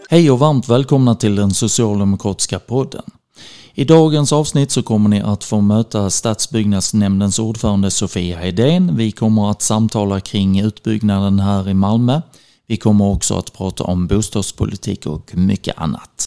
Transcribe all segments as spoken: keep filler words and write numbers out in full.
Hej och varmt välkomna till den socialdemokratiska podden. I dagens avsnitt så kommer ni att få möta Stadsbyggnadsnämndens ordförande Sofia Hedén. Vi kommer att samtala kring utbyggnaden här i Malmö. Vi kommer också att prata om bostadspolitik och mycket annat.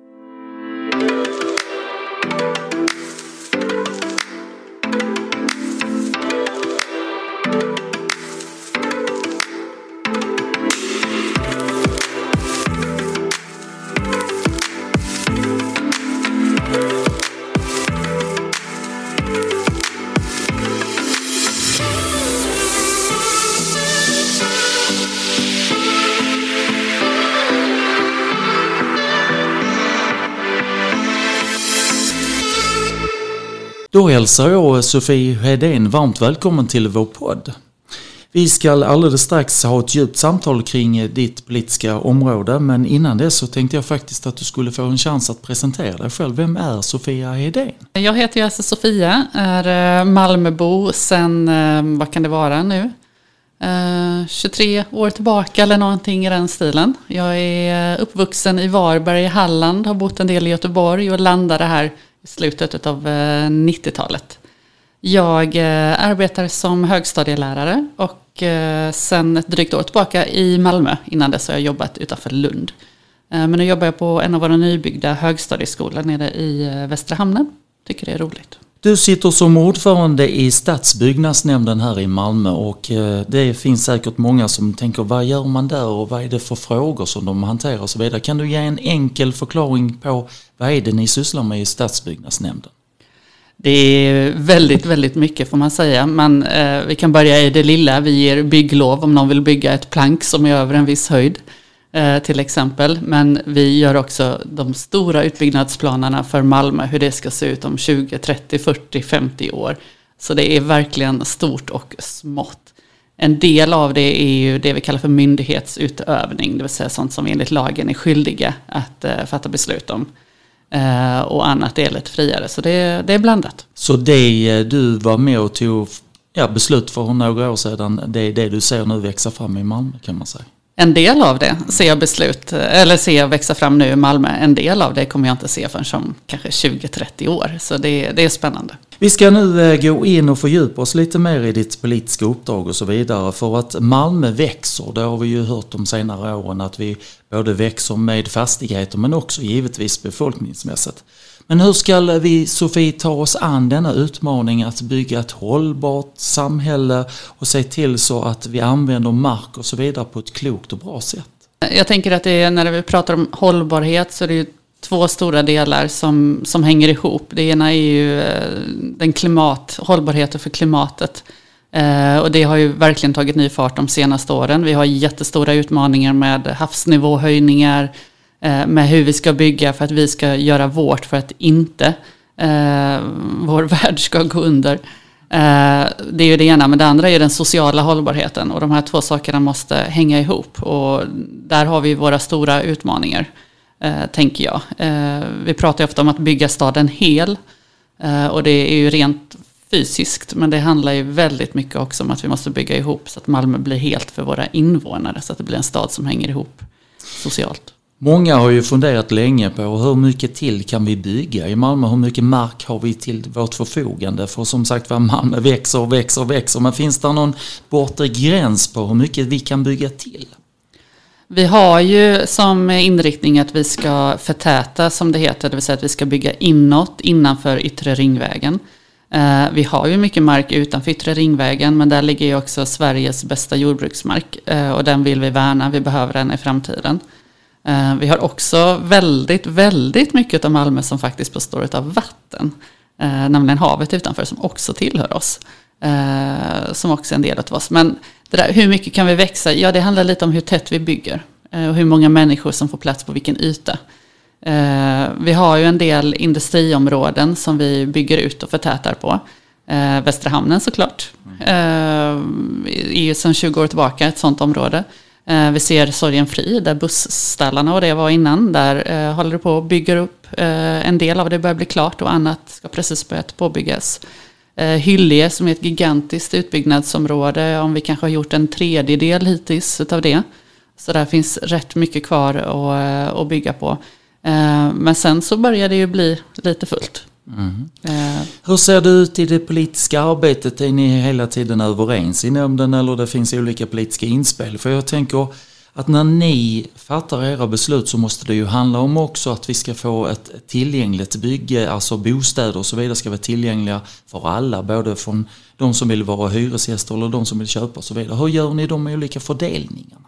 Då hälsar jag Sofia Hedén varmt välkommen till vår podd. Vi ska alldeles strax ha ett djupt samtal kring ditt politiska område, men innan det så tänkte jag faktiskt att du skulle få en chans att presentera dig själv. Vem är Sofia Hedén? Jag heter ju alltså Sofia, är Malmöbo sedan, vad kan det vara nu? tjugotre år tillbaka eller någonting i den stilen. Jag är uppvuxen i Varberg i Halland, har bott en del i Göteborg och landade här i slutet av nittiotalet. Jag arbetar som högstadielärare och sen ett drygt år tillbaka i Malmö. Innan dess har jag jobbat utanför Lund. Men nu jobbar jag på en av våra nybyggda högstadieskolor nere i Västra Hamnen. Tycker det är roligt. Du sitter som ordförande i Stadsbyggnadsnämnden här i Malmö och det finns säkert många som tänker, vad gör man där och vad är det för frågor som de hanterar och så vidare. Kan du ge en enkel förklaring på vad är det ni sysslar med i Stadsbyggnadsnämnden? Det är väldigt, väldigt mycket får man säga. Men eh, vi kan börja i det lilla. Vi ger bygglov om någon vill bygga ett plank som är över en viss höjd. Till exempel, men vi gör också de stora utbyggnadsplanerna för Malmö, hur det ska se ut om tjugo, trettio, fyrtio, femtio år. Så det är verkligen stort och smått. En del av det är ju det vi kallar för myndighetsutövning, det vill säga sånt som enligt lagen är skyldiga att uh, fatta beslut om. Uh, och annat är lite friare, så det, det är blandat. Så det du var med och tog ja, beslut för några år sedan, det är det du ser nu växa fram i Malmö, kan man säga? En del av det ser jag beslut, eller ser jag växa fram nu i Malmö. En del av det kommer jag inte se förrän som kanske tjugo, trettio år. Så det, det är spännande. Vi ska nu gå in och fördjupa oss lite mer i ditt politiska uppdrag och så vidare. För att Malmö växer, det har vi ju hört de senare åren, att vi både växer med fastigheter men också givetvis befolkningsmässigt. Men hur ska vi, Sofie, ta oss an denna utmaning att bygga ett hållbart samhälle och se till så att vi använder mark och så vidare på ett klokt och bra sätt? Jag tänker att det är, när vi pratar om hållbarhet så är det ju två stora delar som, som hänger ihop. Det ena är ju den klimat, hållbarheten för klimatet. Eh, och det har ju verkligen tagit ny fart de senaste åren. Vi har jättestora utmaningar med havsnivåhöjningar, med hur vi ska bygga för att vi ska göra vårt för att inte eh, vår värld ska gå under. Eh, det är ju det ena, men det andra är den sociala hållbarheten och de här två sakerna måste hänga ihop och där har vi våra stora utmaningar, eh, tänker jag. Eh, vi pratar ju ofta om att bygga staden hel eh, och det är ju rent fysiskt, men det handlar ju väldigt mycket också om att vi måste bygga ihop så att Malmö blir helt för våra invånare, så att det blir en stad som hänger ihop socialt. Många har ju funderat länge på hur mycket till kan vi bygga i Malmö, hur mycket mark har vi till vårt förfogande, för som sagt var Malmö växer och växer och växer, men finns det någon bortre gräns på hur mycket vi kan bygga till? Vi har ju som inriktning att vi ska förtäta, som det heter, det vill säga att vi ska bygga inåt innanför yttre ringvägen. Vi har ju mycket mark utanför yttre ringvägen, men där ligger ju också Sveriges bästa jordbruksmark och den vill vi värna, vi behöver den i framtiden. Uh, vi har också väldigt, väldigt mycket av Malmö som faktiskt består av vatten. Uh, nämligen havet utanför som också tillhör oss. Uh, som också är en del av oss. Men det där, hur mycket kan vi växa? Ja, det handlar lite om hur tätt vi bygger. Uh, och hur många människor som får plats på vilken yta. Uh, vi har ju en del industriområden som vi bygger ut och förtätar på. Uh, Västra Hamnen såklart. Uh, är ju sedan tjugo år tillbaka ett sådant område. Vi ser Sorgenfri där bussställarna och det var innan. Där eh, håller det på att bygga upp. Eh, en del av det börjar bli klart och annat ska precis börja påbyggas. Eh, Hyllie som är ett gigantiskt utbyggnadsområde. Om vi kanske har gjort en tredjedel hittills av det. Så där finns rätt mycket kvar att, att bygga på. Men sen så börjar det ju bli lite fullt. Mm. Uh. Hur ser det ut i det politiska arbetet? Är ni hela tiden överens i nämnden eller det finns olika politiska inspel? För jag tänker att när ni fattar era beslut så måste det ju handla om också att vi ska få ett tillgängligt bygge, alltså bostäder och så vidare ska vara tillgängliga för alla, både från de som vill vara hyresgäster eller de som vill köpa och så vidare. Hur gör ni de olika fördelningarna?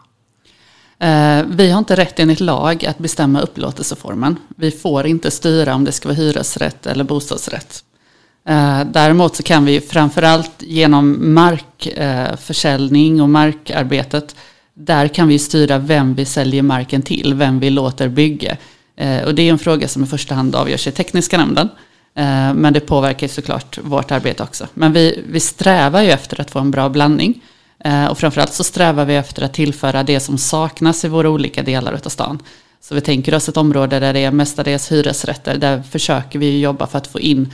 Vi har inte rätt enligt lag att bestämma upplåtelseformen. Vi får inte styra om det ska vara hyresrätt eller bostadsrätt. Däremot så kan vi framförallt genom markförsäljning och markarbetet, där kan vi styra vem vi säljer marken till, vem vi låter bygga. Och det är en fråga som i första hand avgörs i tekniska nämnden. Men det påverkar såklart vårt arbete också. Men vi, vi strävar ju efter att få en bra blandning. Och framförallt så strävar vi efter att tillföra det som saknas i våra olika delar av stan. Så vi tänker oss ett område där det är mestadels hyresrätter. Där försöker vi jobba för att få in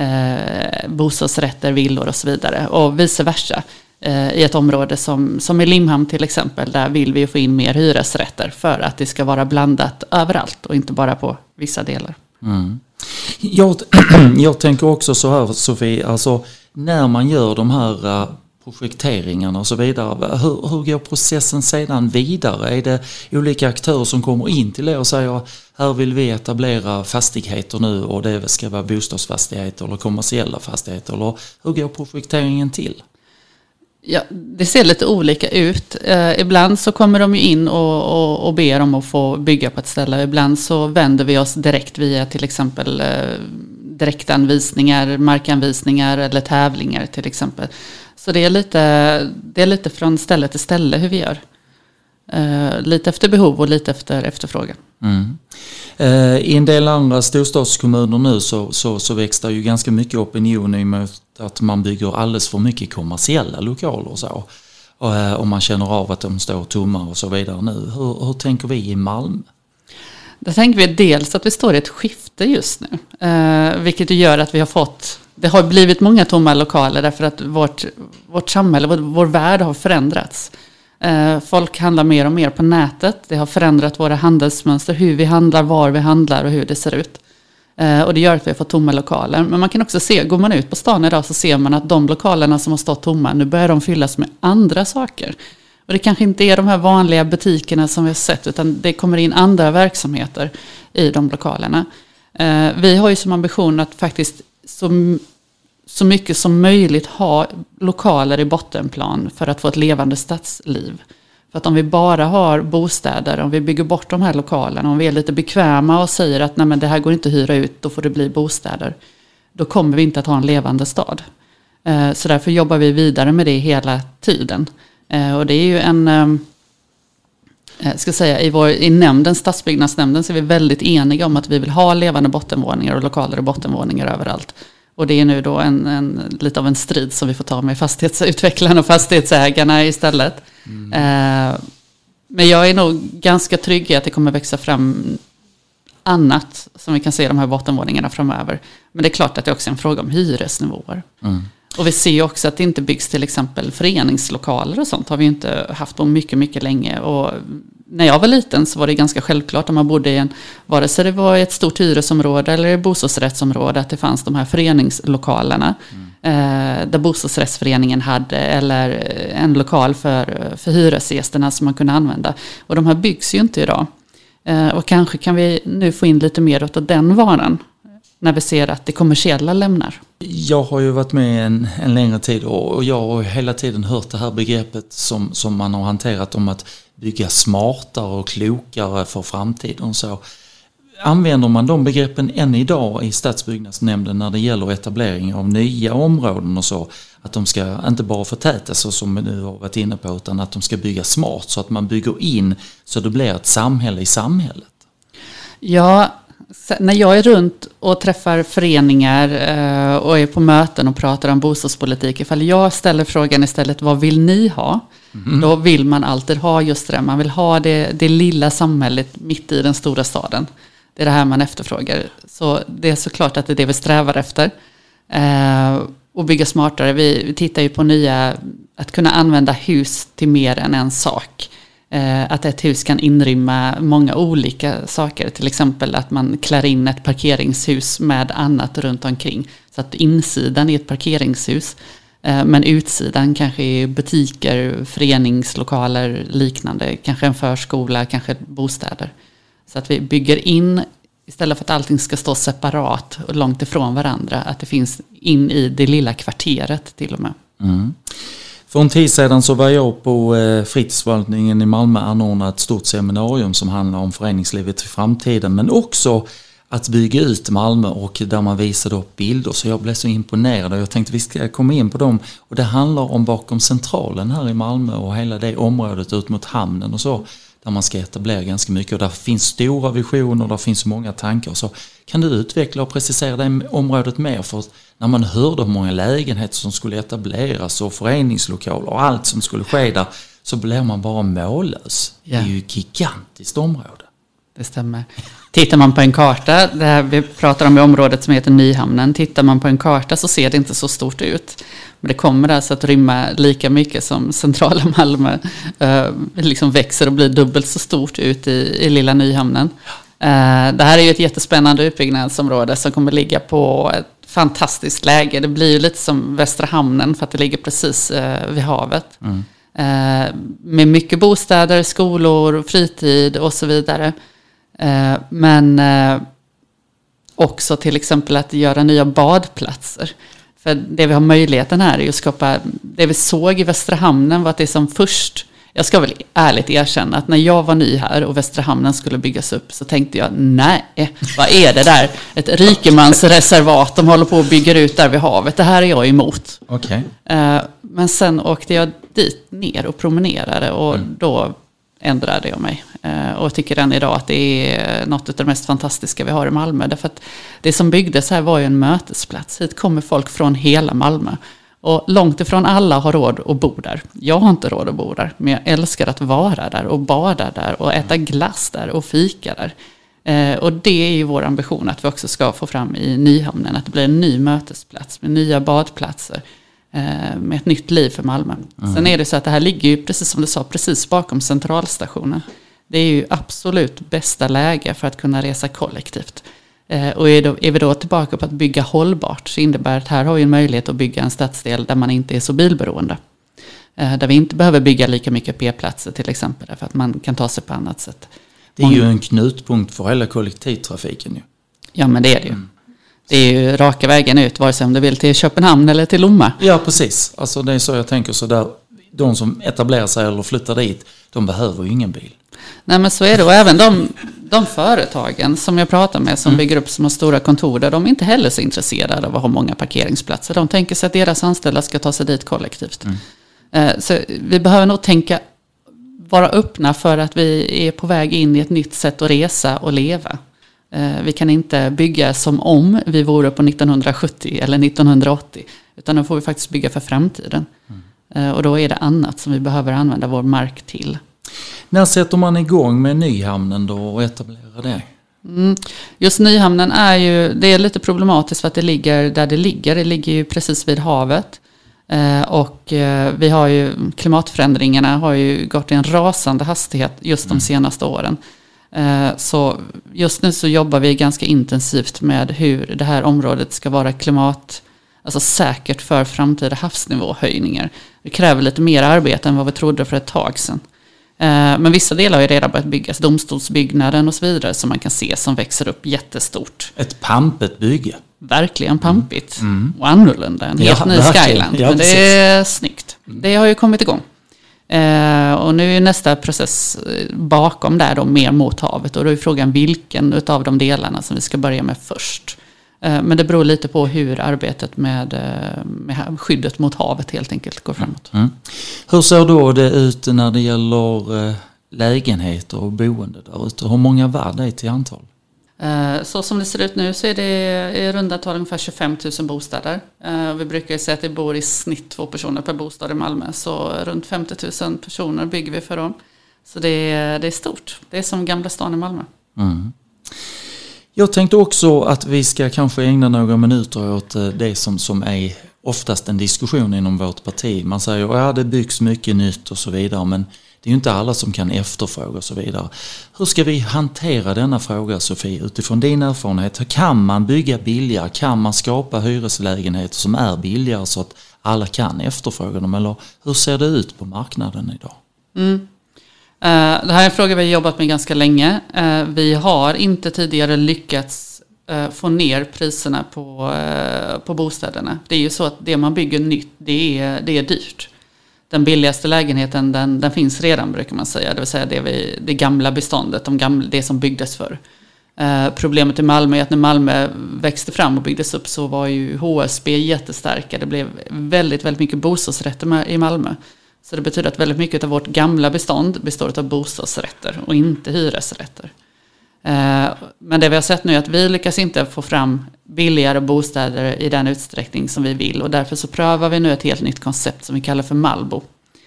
eh, bostadsrätter, villor och så vidare. Och vice versa. Eh, I ett område som, som i Limhamn till exempel. Där vill vi få in mer hyresrätter. För att det ska vara blandat överallt och inte bara på vissa delar. Mm. Jag, jag tänker också så här, Sofie. Alltså när man gör de här... Uh, projekteringarna och så vidare. Hur, hur går processen sedan vidare? Är det olika aktörer som kommer in till er och säger här vill vi etablera fastigheter nu och det ska vara bostadsfastigheter eller kommersiella fastigheter? Eller hur går projekteringen till? Ja, det ser lite olika ut. Eh, ibland så kommer de in och, och, och ber om att få bygga på ett ställe. Ibland så vänder vi oss direkt via till exempel eh, direktanvisningar, markanvisningar eller tävlingar till exempel. Så det är lite, det är lite från ställe till ställe hur vi gör. Uh, lite efter behov och lite efter efterfrågan. Mm. Uh, I en del andra storstadskommuner nu så, så, så växer ju ganska mycket opinion i med att man bygger alldeles för mycket kommersiella lokaler och så. Uh, och man känner av att de står tomma och så vidare nu. Hur, hur tänker vi i Malmö? Där tänker vi dels att vi står i ett skifte just nu. Uh, vilket gör att vi har fått... Det har blivit många tomma lokaler därför att vårt, vårt samhälle, vår, vår värld har förändrats. Eh, folk handlar mer och mer på nätet. Det har förändrat våra handelsmönster, hur vi handlar, var vi handlar och hur det ser ut. Eh, och det gör att vi har fått tomma lokaler. Men man kan också se, går man ut på stan idag så ser man att de lokalerna som har stått tomma, nu börjar de fyllas med andra saker. Och det kanske inte är de här vanliga butikerna som vi har sett, utan det kommer in andra verksamheter i de lokalerna. Eh, vi har ju som ambition att faktiskt Så, så mycket som möjligt ha lokaler i bottenplan för att få ett levande stadsliv. För att om vi bara har bostäder, om vi bygger bort de här lokalerna, om vi är lite bekväma och säger att nej men det här går inte att hyra ut, då får det bli bostäder. Då kommer vi inte att ha en levande stad. Så därför jobbar vi vidare med det hela tiden. Och det är ju en... Jag ska säga, i, vår, i nämnden, stadsbyggnadsnämnden, så är vi väldigt eniga om att vi vill ha levande bottenvåningar och lokaler och bottenvåningar överallt. Och det är nu då en, en, lite av en strid som vi får ta med fastighetsutvecklarna och fastighetsägarna istället. Mm. Eh, men jag är nog ganska trygg i att det kommer växa fram annat som vi kan se i de här bottenvåningarna framöver. Men det är klart att det också är en fråga om hyresnivåer. Mm. Och vi ser också att det inte byggs till exempel föreningslokaler och sånt har vi inte haft på mycket, mycket länge. Och när jag var liten så var det ganska självklart om man bodde i en, vare sig det var ett stort hyresområde eller ett bostadsrättsområde, att det fanns de här föreningslokalerna mm. eh, där bostadsrättsföreningen hade, eller en lokal för, för hyresgästerna som man kunde använda. Och de här byggs ju inte idag. Eh, och kanske kan vi nu få in lite mer åt den varan när vi ser att det kommersiella lämnar. Jag har ju varit med en, en längre tid och jag har hela tiden hört det här begreppet som, som man har hanterat om att bygga smartare och klokare för framtiden. Så använder man de begreppen än idag i stadsbyggnadsnämnden när det gäller etablering av nya områden och så, att de ska inte bara förtätas så som vi nu har varit inne på, utan att de ska bygga smart så att man bygger in så det blir ett samhälle i samhället? Ja, när jag är runt och träffar föreningar och är på möten och pratar om bostadspolitik, ifall jag ställer frågan istället vad vill ni ha? Mm. Då vill man alltid ha just det. Man vill ha det, det lilla samhället mitt i den stora staden. Det är det här man efterfrågar. Så det är såklart att det är det vi strävar efter. Eh, och bygga smartare. Vi, vi tittar ju på nya, att kunna använda hus till mer än en sak. Att ett hus kan inrymma många olika saker. Till exempel att man klär in ett parkeringshus med annat runt omkring. Så att insidan är ett parkeringshus. Men utsidan kanske är butiker, föreningslokaler, liknande. Kanske en förskola, kanske bostäder. Så att vi bygger in, istället för att allting ska stå separat och långt ifrån varandra. Att det finns in i det lilla kvarteret till och med. Mm. För en tid sedan så var jag på eh, fritidsförvaltningen i Malmö anordnade ett stort seminarium som handlar om föreningslivet i framtiden, men också att bygga ut Malmö, och där man visade upp bilder, så jag blev så imponerad och jag tänkte vi ska komma in på dem. Och det handlar om bakom centralen här i Malmö och hela det området ut mot hamnen och så, där man ska etablera ganska mycket, och där finns stora visioner, där finns många tankar. Så kan du utveckla och precisera det området mer? För när man hörde hur många lägenheter som skulle etableras och föreningslokaler och allt som skulle ske där, så blev man bara mållös. Ja. Det är ju ett gigantiskt område. Det stämmer. Tittar man på en karta, det här vi pratar om i området som heter Nyhamnen, tittar man på en karta så ser det inte så stort ut. Men det kommer alltså att rymma lika mycket som centrala Malmö eh, liksom växer och blir dubbelt så stort ut i, i lilla Nyhamnen. Eh, det här är ju ett jättespännande utbyggnadsområde som kommer ligga på ett fantastiskt läge. Det blir ju lite som Västra hamnen för att det ligger precis eh, vid havet. Mm. Eh, med mycket bostäder, skolor, fritid och så vidare. Eh, men eh, också till exempel att göra nya badplatser. För det vi har möjligheten här är att skapa, det vi såg i Västra hamnen var att det som först, jag ska väl ärligt erkänna att när jag var ny här och Västra hamnen skulle byggas upp så tänkte jag, nej, vad är det där? Ett rikemansreservat, de håller på att bygga ut där vid havet, det här är jag emot. Okay. Eh, men sen åkte jag dit ner och promenerade och mm. då ändrade jag mig. Eh, och tycker än idag att det är något av det mest fantastiska vi har i Malmö. Därför att det som byggdes här var ju en mötesplats. Hit kommer folk från hela Malmö. Och långt ifrån alla har råd att bo där. Jag har inte råd att bo där. Men jag älskar att vara där och bada där och äta glass där och fika där. Eh, och det är ju vår ambition att vi också ska få fram i Nyhamnen. Att det blir en ny mötesplats med nya badplatser. Med ett nytt liv för Malmö. Mm. Sen är det så att det här ligger ju, precis som du sa, precis bakom centralstationen. Det är ju absolut bästa läge för att kunna resa kollektivt. Eh, och är, då, är vi då tillbaka på att bygga hållbart, så innebär att här har vi en möjlighet att bygga en stadsdel där man inte är så bilberoende. Eh, där vi inte behöver bygga lika mycket p-platser till exempel, för att man kan ta sig på annat sätt. Det är ju en knutpunkt för hela kollektivtrafiken ju. Ja, men det är det ju. Mm. Det är ju raka vägen ut, vare sig om du vill till Köpenhamn eller till Lomma. Ja, precis. Alltså det är så jag tänker. Så där, de som etablerar sig eller flyttar dit, de behöver ju ingen bil. Nej, men så är det. Och även de, de företagen som jag pratar med som mm. bygger upp som har stora kontor där, de är inte heller så intresserade av att ha många parkeringsplatser. De tänker sig att deras anställda ska ta sig dit kollektivt. Mm. Så vi behöver nog tänka, vara öppna för att vi är på väg in i ett nytt sätt att resa och leva. Vi kan inte bygga som om vi vore på nittonhundrasjuttio eller nittonhundraåttio. Utan då får vi faktiskt bygga för framtiden. Mm. Och då är det annat som vi behöver använda vår mark till. När sätter man igång med Nyhamnen då och etablerar det? Mm. Just Nyhamnen är ju, det är lite problematiskt för att det ligger där det ligger. Det ligger ju precis vid havet. Och vi har ju, klimatförändringarna har ju gått i en rasande hastighet just de mm. senaste åren. Så just nu så jobbar vi ganska intensivt med hur det här området ska vara klimat, alltså säkert för framtida havsnivåhöjningar. Det kräver lite mer arbete än vad vi trodde för ett tag sedan. Men vissa delar har ju redan börjat byggas, domstolsbyggnaden och så vidare, som man kan se som växer upp jättestort. Ett pampigt bygge. Verkligen pampigt mm. och annorlunda. En helt ja, ny verkligen. Skyland. Ja, men det är snyggt. Det har ju kommit igång. Eh, och nu är nästa process bakom där då mer mot havet, och då är frågan vilken utav de delarna som vi ska börja med först. Eh, men det beror lite på hur arbetet med, med skyddet mot havet helt enkelt går framåt. Mm. Hur ser då det ut när det gäller eh, lägenheter och boende där ute? Hur många var det till antal? Så som det ser ut nu så är det i runda tal ungefär tjugofem tusen bostäder. Vi brukar ju säga att det bor i snitt två personer per bostad i Malmö. Så runt femtio tusen personer bygger vi för dem. Så det är, det är stort. Det är som Gamla stan i Malmö. Mm. Jag tänkte också att vi ska kanske ägna några minuter åt det som, som är oftast en diskussion inom vårt parti. Man säger att ja, det byggs mycket nytt och så vidare, men Det är ju inte alla som kan efterfråga och så vidare. Hur ska vi hantera denna fråga, Sofie, utifrån din erfarenhet? Kan man bygga billigare? Kan man skapa hyreslägenheter som är billigare så att alla kan efterfråga dem? Eller hur ser det ut på marknaden idag? Mm. Det här är en fråga vi har jobbat med ganska länge. Vi har inte tidigare lyckats få ner priserna på, på bostäderna. Det är ju så att det man bygger nytt, det är, det är dyrt. Den billigaste lägenheten den, den finns redan, brukar man säga. Det vill säga det, vi, det gamla beståndet, de gamla, det som byggdes för. Problemet i Malmö är att när Malmö växte fram och byggdes upp så var ju H S B jättestarka. Det blev väldigt, väldigt mycket bostadsrätter i Malmö. Så det betyder att väldigt mycket av vårt gamla bestånd består av bostadsrätter och inte hyresrätter. Men det vi har sett nu är att vi lyckas inte få fram billigare bostäder i den utsträckning som vi vill. Och därför så prövar vi nu ett helt nytt koncept som vi kallar för Malbo.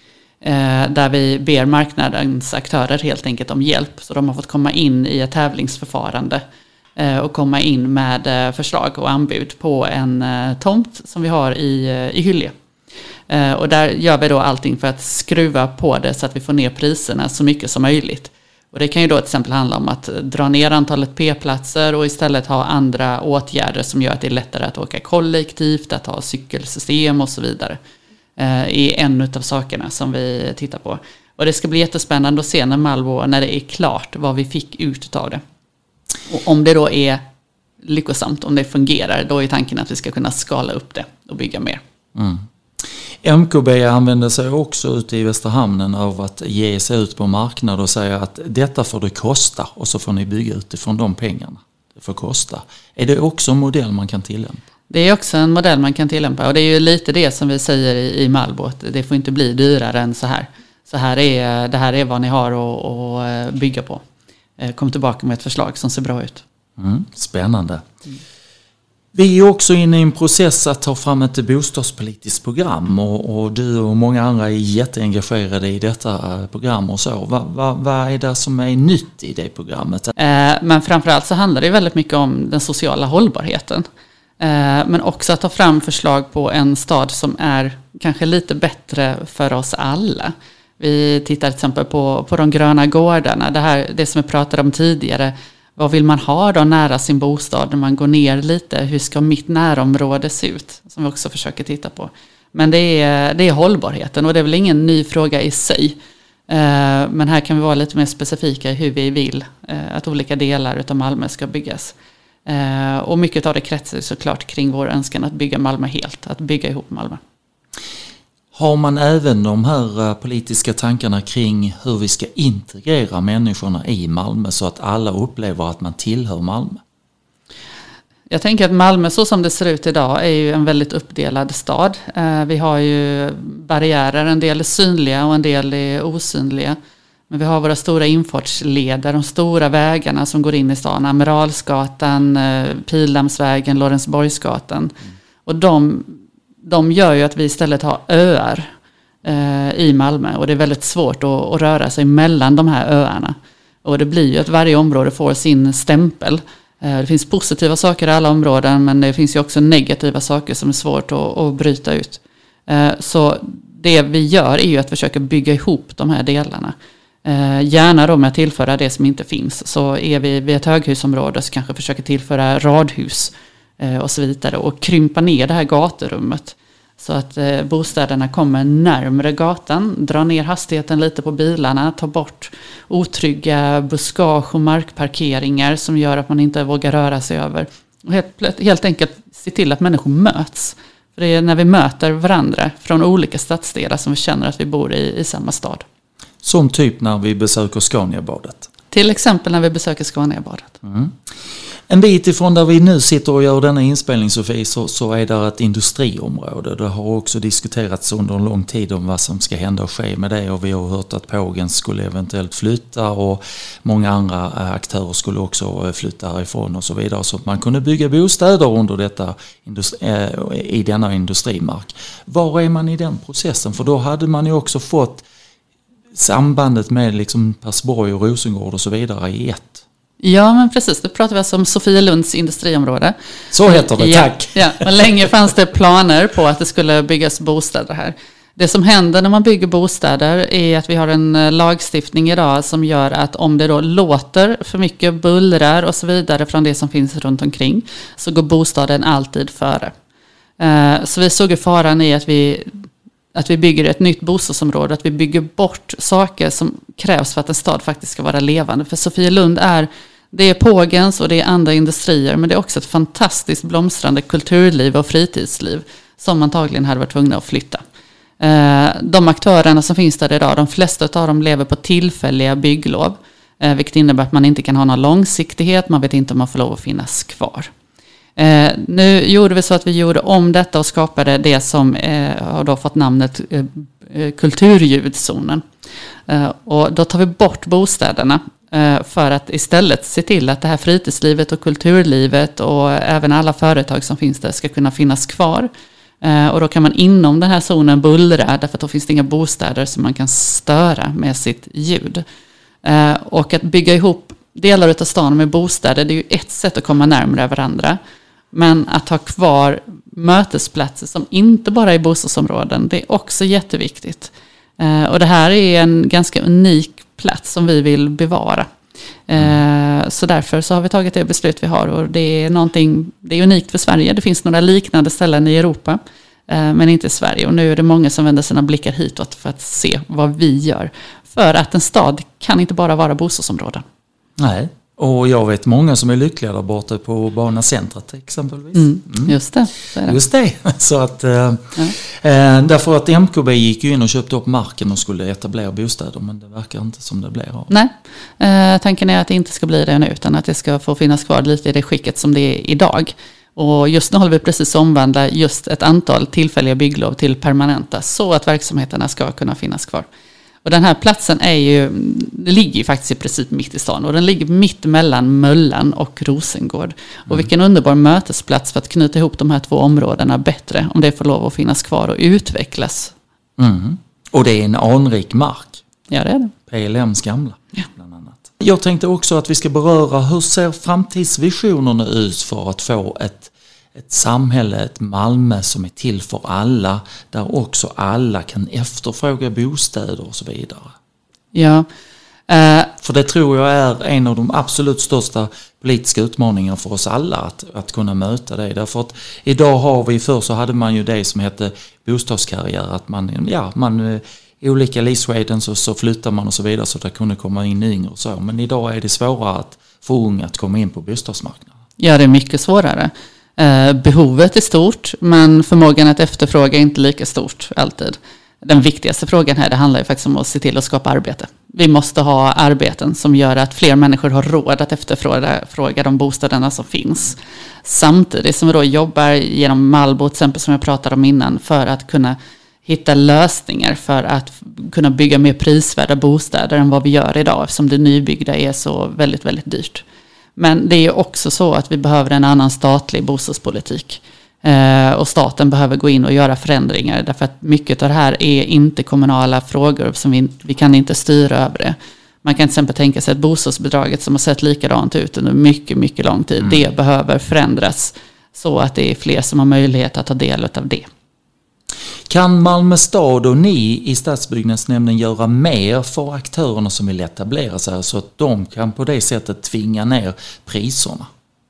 Där vi ber marknadens aktörer helt enkelt om hjälp. Så de har fått komma in i ett tävlingsförfarande och komma in med förslag och anbud på en tomt som vi har i, i Hyllie. Uh, och där gör vi då allting för att skruva på det så att vi får ner priserna så mycket som möjligt. Och det kan ju då till exempel handla om att dra ner antalet p-platser och istället ha andra åtgärder som gör att det är lättare att åka kollektivt, att ha cykelsystem och så vidare. Uh, är en av sakerna som vi tittar på. Och det ska bli jättespännande att se när Malbo, när det är klart vad vi fick ut av det. Och om det då är lyckosamt, om det fungerar, då är tanken att vi ska kunna skala upp det och bygga mer. Mm. M K B använder sig också ute i Västerhamnen av att ge sig ut på marknad och säga att detta får det kosta och så får ni bygga utifrån de pengarna. Det får kosta. Är det också en modell man kan tillämpa? Det är också en modell man kan tillämpa och det är ju lite det som vi säger i, i Malbo, att det får inte bli dyrare än så här. Så här är, det här är vad ni har att, att bygga på. Kom tillbaka med ett förslag som ser bra ut. Mm, spännande. Mm. Vi är också inne i en process att ta fram ett bostadspolitiskt program och, och du och många andra är jätteengagerade i detta program och så. Vad va, va är det som är nytt i det programmet? Eh, men framförallt så handlar det väldigt mycket om den sociala hållbarheten. Eh, men också att ta fram förslag på en stad som är kanske lite bättre för oss alla. Vi tittar till exempel på, på de gröna gårdarna, det, här, det som vi pratade om tidigare. Vad vill man ha då nära sin bostad när man går ner lite? Hur ska mitt närområde se ut? Som vi också försöker titta på. Men det är, det är hållbarheten och det är väl ingen ny fråga i sig. Men här kan vi vara lite mer specifika i hur vi vill att olika delar av Malmö ska byggas. Och mycket av det kretsar såklart kring vår önskan att bygga Malmö helt. Att bygga ihop Malmö. Har man även de här politiska tankarna kring hur vi ska integrera människorna i Malmö så att alla upplever att man tillhör Malmö? Jag tänker att Malmö så som det ser ut idag är ju en väldigt uppdelad stad. Vi har ju barriärer, en del är synliga och en del är osynliga. Men vi har våra stora infartsleder, de stora vägarna som går in i stan. Amiralsgatan, Pildammsvägen, Lorensborgsgatan. Mm. Och de... De gör ju att vi istället har öar eh, i Malmö och det är väldigt svårt att, att röra sig mellan de här öarna. Och det blir ju att varje område får sin stämpel. Eh, det finns positiva saker i alla områden men det finns ju också negativa saker som är svårt att, att bryta ut. Eh, så det vi gör är ju att försöka bygga ihop de här delarna. Eh, gärna då med att tillföra det som inte finns. Så är vi vid ett höghusområde så kanske försöka tillföra radhus och så vidare och krympa ner det här gaturummet så att eh, bostäderna kommer närmare gatan, dra ner hastigheten lite på bilarna, ta bort otrygga buskage och markparkeringar som gör att man inte vågar röra sig över och helt, helt enkelt se till att människor möts. För det är när vi möter varandra från olika stadsdelar som vi känner att vi bor i, i samma stad. Som typ när vi besöker Scaniabadet? Till exempel när vi besöker Scaniabadet. Mm. En bit ifrån där vi nu sitter och gör denna inspelning, Sofie, så, så är det ett industriområde. Det har också diskuterats under en lång tid om vad som ska hända och ske med det. Och vi har hört att Pågen skulle eventuellt flytta och många andra aktörer skulle också flytta härifrån och så vidare. Så att man kunde bygga bostäder under detta, i denna industrimark. Var är man i den processen? För då hade man ju också fått sambandet med liksom Persborg och Rosengård och så vidare i ett. Ja, men precis. Det pratar vi alltså om Sofielunds industriområde. Så heter det, tack. Ja, ja, men länge fanns det planer på att det skulle byggas bostäder här. Det som händer när man bygger bostäder är att vi har en lagstiftning idag som gör att om det då låter för mycket, bullrar och så vidare från det som finns runt omkring, så går bostaden alltid före. Så vi såg ju faran i att vi, att vi bygger ett nytt bostadsområde, att vi bygger bort saker som krävs för att en stad faktiskt ska vara levande. För Sofielund är, det är Pågens och det är andra industrier, men det är också ett fantastiskt blomstrande kulturliv och fritidsliv som antagligen hade varit tvungna att flytta. De aktörerna som finns där idag, de flesta av dem lever på tillfälliga bygglov, vilket innebär att man inte kan ha någon långsiktighet, man vet inte om man får lov att finnas kvar. Nu gjorde vi så att vi gjorde om detta och skapade det som har då fått namnet kulturljudzonen. Och då tar vi bort bostäderna för att istället se till att det här fritidslivet och kulturlivet och även alla företag som finns där ska kunna finnas kvar. Uh, och då kan man inom den här zonen bullra, därför att då finns det inga bostäder som man kan störa med sitt ljud. Uh, och att bygga ihop delar av stan med bostäder, det är ju ett sätt att komma närmare varandra. Men att ha kvar mötesplatser som inte bara är bostadsområden, det är också jätteviktigt. Uh, och det här är en ganska unik plats som vi vill bevara. Uh, så därför så har vi tagit det beslut vi har, och det är någonting, det är unikt för Sverige. Det finns några liknande ställen i Europa, uh, men inte i Sverige, och nu är det många som vänder sina blickar hitåt för att se vad vi gör, för att en stad kan inte bara vara bostadsområden. Nej, och jag vet många som är lyckliga där borta på Barnacentret exempelvis. Mm, mm. Just det, så är det. Just det, så att uh, ja. uh, därför att M K B gick ju in och köpte upp marken och skulle etablera bostäder, men det verkar inte som det blir av. Nej, uh, tanken är att det inte ska bli det nu, utan att det ska få finnas kvar lite i det skicket som det är idag. Och just nu håller vi precis omvandla just ett antal tillfälliga bygglov till permanenta, så att verksamheterna ska kunna finnas kvar. Och den här platsen är ju, det ligger ju faktiskt i princip mitt i stan, och den ligger mitt mellan Möllan och Rosengård. Mm. Och vilken underbar mötesplats för att knyta ihop de här två områdena bättre, om det får lov att finnas kvar och utvecklas. Mm. Och det är en anrik mark. Ja, det är det. P L M:s gamla, ja. Bland annat. Jag tänkte också att vi ska beröra, hur ser framtidsvisionerna ut för att få ett Ett samhälle, ett Malmö som är till för alla, där också alla kan efterfråga bostäder och så vidare. Ja. Uh, för det tror jag är en av de absolut största politiska utmaningarna för oss alla, att, att kunna möta det. Därför att idag har vi, förr så hade man ju det som hette bostadskarriär, att man, ja, man i olika livsskeden så, så flyttar man och så vidare, så det kunde komma in yngre och så. Men idag är det svårare att få unga att komma in på bostadsmarknaden. Ja, det är mycket svårare. Eh, behovet är stort, men förmågan att efterfråga är inte lika stort alltid. Den viktigaste frågan här, det handlar ju faktiskt om att se till att skapa arbete. Vi måste ha arbeten som gör att fler människor har råd att efterfråga fråga de bostäderna som finns. Samtidigt som vi då jobbar genom Malbo, till exempel, som jag pratade om innan, för att kunna hitta lösningar för att kunna bygga mer prisvärda bostäder än vad vi gör idag, eftersom det nybyggda är så väldigt, väldigt dyrt. Men det är också så att vi behöver en annan statlig bostadspolitik. Eh, och staten behöver gå in och göra förändringar. Därför att mycket av det här är inte kommunala frågor som vi, vi kan inte styra över det. Man kan till exempel tänka sig att bostadsbidraget som har sett likadant ut under mycket, mycket lång tid. Mm. Det behöver förändras så att det är fler som har möjlighet att ta del av det. Kan Malmö stad och ni i stadsbyggnadsnämnden göra mer för aktörerna som vill etablera sig, så att de kan på det sättet tvinga ner priserna?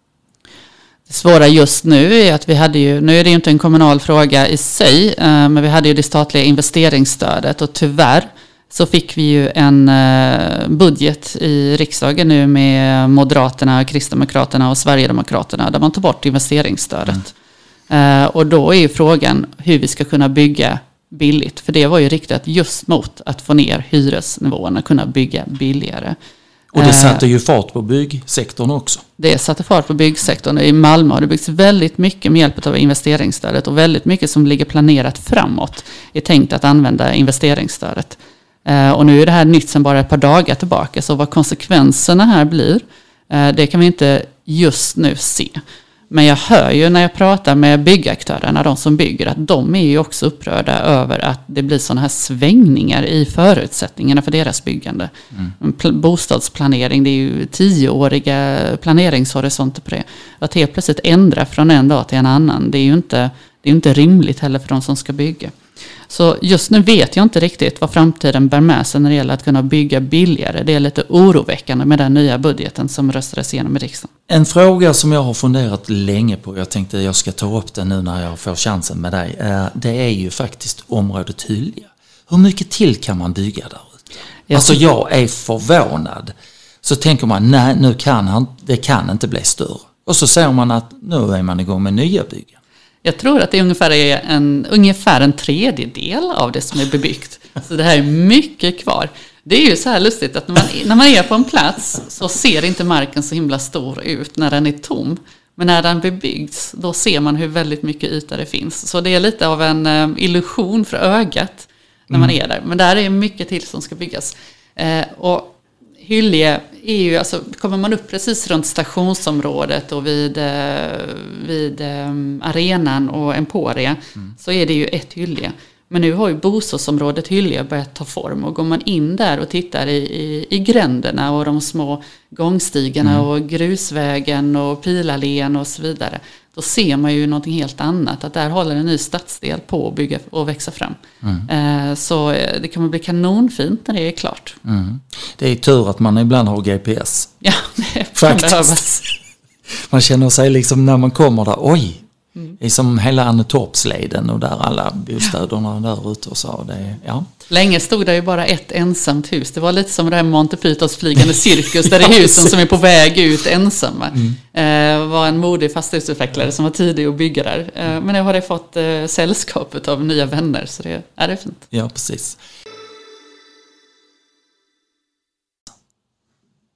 Det svåra just nu är att vi hade ju, nu är det ju inte en kommunal fråga i sig, men vi hade ju det statliga investeringsstödet, och tyvärr så fick vi ju en budget i riksdagen nu med Moderaterna, Kristdemokraterna och Sverigedemokraterna, där man tog bort investeringsstödet. Mm. Uh, och då är ju frågan hur vi ska kunna bygga billigt. För det var ju riktat just mot att få ner hyresnivåerna, kunna bygga billigare. Och det satte ju fart på byggsektorn också. Det satte fart på byggsektorn. I Malmö har det byggts väldigt mycket med hjälp av investeringsstödet, och väldigt mycket som ligger planerat framåt är tänkt att använda investeringsstödet. Uh, och nu är det här nytt sedan bara ett par dagar tillbaka, så vad konsekvenserna här blir, uh, det kan vi inte just nu se. Men jag hör ju när jag pratar med byggaktörerna, de som bygger, att de är ju också upprörda över att det blir sådana här svängningar i förutsättningarna för deras byggande. Mm. Bostadsplanering, det är ju tioåriga planeringshorisonter på det. Att helt plötsligt ändra från en dag till en annan, det är ju inte, det är inte rimligt heller för de som ska bygga. Så just nu vet jag inte riktigt vad framtiden bär med sig när det gäller att kunna bygga billigare. Det är lite oroväckande med den nya budgeten som röstades igenom i riksdagen. En fråga som jag har funderat länge på, jag tänkte jag ska ta upp den nu när jag får chansen med dig, det är ju faktiskt området Hyllie. Hur mycket till kan man bygga där ute? Jag alltså jag är förvånad. Så tänker man, nej nu kan han, det kan inte bli större. Och så säger man att nu är man igång med nya byggen. Jag tror att det är ungefär en, ungefär en tredjedel av det som är bebyggt. Så det här är mycket kvar. Det är ju så här lustigt att när man, när man är på en plats så ser inte marken så himla stor ut när den är tom. Men när den bebyggs då ser man hur väldigt mycket yta det finns. Så det är lite av en um, illusion för ögat när man mm. är där. Men där är mycket till som ska byggas. Eh, och Hyllie är ju, alltså kommer man upp precis runt stationsområdet och vid, vid um, arenan och Emporia mm. så är det ju ett Hyllie. Men nu har ju bostadsområdet Hyllie börjat ta form och går man in där och tittar i, i, i gränderna och de små gångstigarna mm. och grusvägen och pilalén och så vidare. Då ser man ju någonting helt annat. Att där håller en ny stadsdel på att bygga och växa fram. Mm. Så det kommer bli kanonfint när det är klart. Mm. Det är tur att man ibland har G P S. Ja, det faktiskt. Man känner sig liksom när man kommer där, oj. Mm. Det är som hela Annetorpsleden och där alla bostäderna ja. där ute och så. Det, ja. Länge stod det ju bara ett ensamt hus. Det var lite som det här Monty Pythons flygande cirkus där det är husen som är på väg ut ensamma. Mm. Eh, var en modig fastighetsutvecklare som var tidig att bygga där. Eh, men nu har det fått eh, sällskapet av nya vänner så det är det fint. Ja, precis.